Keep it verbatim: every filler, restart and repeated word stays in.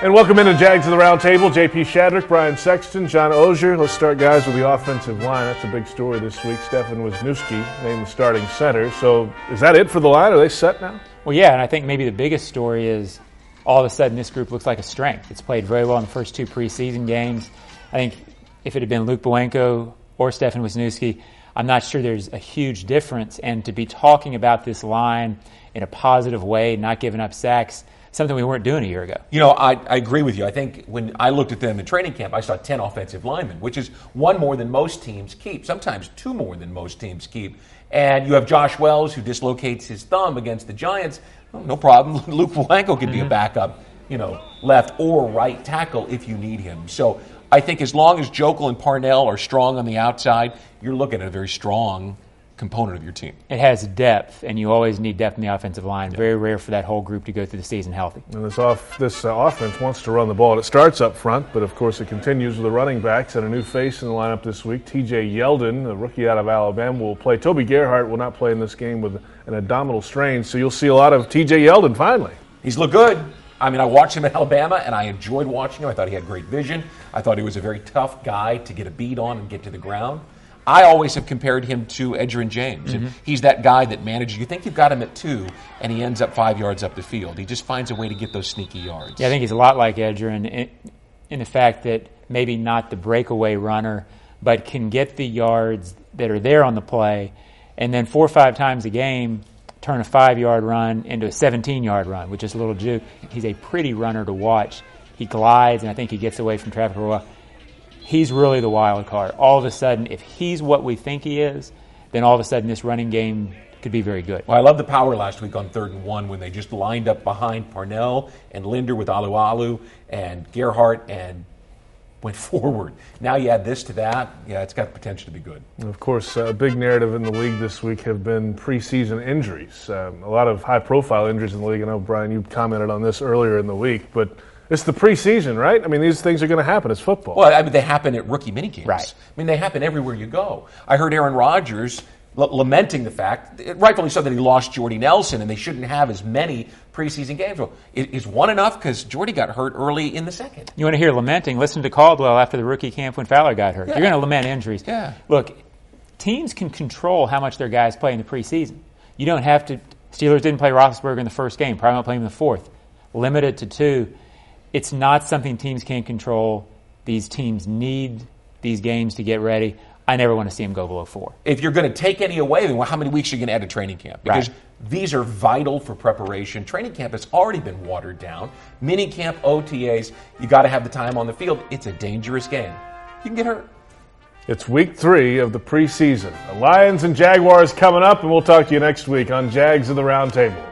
And welcome into Jags of the Round Table. J P Shadrick, Brian Sexton, John Ogier. Let's start, guys, with the offensive line. That's a big story this week. Stefan Wisniewski named the starting center. So is that it for the line? Are they set now? Well, yeah, and I think maybe the biggest story is all of a sudden this group looks like a strength. It's played very well in the first two preseason games. I think if it had been Luke Bowanko or Stefan Wisniewski, I'm not sure there's a huge difference. And to be talking about this line in a positive way, not giving up sacks, something we weren't doing a year ago. You know, I, I agree with you. I think when I looked at them in training camp, I saw ten offensive linemen, which is one more than most teams keep, sometimes two more than most teams keep. And you have Josh Wells, who dislocates his thumb against the Giants. Oh, no problem. Luke Bowanko could be mm-hmm. a backup, you know, left or right tackle if you need him. So I think as long as Jokel and Parnell are strong on the outside, you're looking at a very strong component of your team. It has depth, and you always need depth in the offensive line. Yeah. Very rare for that whole group to go through the season healthy. And this off this uh, offense wants to run the ball. It starts up front, but of course it continues with the running backs and a new face in the lineup this week. T J Yeldon, a rookie out of Alabama, will play. Toby Gerhart will not play in this game with an abdominal strain, so you'll see a lot of T J Yeldon finally. He's looked good. I mean, I watched him at Alabama, and I enjoyed watching him. I thought he had great vision. I thought he was a very tough guy to get a beat on and get to the ground. I always have compared him to Edgerrin James. Mm-hmm. He's that guy that manages. You think you've got him at two, and he ends up five yards up the field. He just finds a way to get those sneaky yards. Yeah, I think he's a lot like Edgerrin in, in the fact that maybe not the breakaway runner, but can get the yards that are there on the play, and then four or five times a game turn a five-yard run into a seventeen-yard run, which is a little juke. He's a pretty runner to watch. He glides, and I think he gets away from traffic for a while. He's really the wild card. All of a sudden, if he's what we think he is, then all of a sudden this running game could be very good. Well, I love the power last week on third and one when they just lined up behind Parnell and Linder with Alualu and Gerhart and went forward. Now you add this to that, yeah, it's got potential to be good. And of course, a big narrative in the league this week have been preseason injuries. Um, a lot of high-profile injuries in the league. I know, Brian, you commented on this earlier in the week, but it's the preseason, right? I mean, these things are going to happen. It's football. Well, I mean, they happen at rookie minicamps. Right. I mean, they happen everywhere you go. I heard Aaron Rodgers l- lamenting the fact, rightfully so, that he lost Jordy Nelson, and they shouldn't have as many preseason games. Well, is one enough? Because Jordy got hurt early in the second. You want to hear lamenting? Listen to Caldwell after the rookie camp when Fowler got hurt. Yeah. You're going to lament injuries. Yeah. Look, teams can control how much their guys play in the preseason. You don't have to. Steelers didn't play Roethlisberger in the first game. Probably not play him in the fourth. Limited to two. It's not something teams can control. These teams need these games to get ready. I never want to see them go below four. If you're going to take any away, then how many weeks are you going to add to training camp? Because right. these are vital for preparation. Training camp has already been watered down. Mini camp, O T As, you got to have the time on the field. It's a dangerous game. You can get hurt. It's week three of the preseason. The Lions and Jaguars coming up, and we'll talk to you next week on Jags of the Round Table.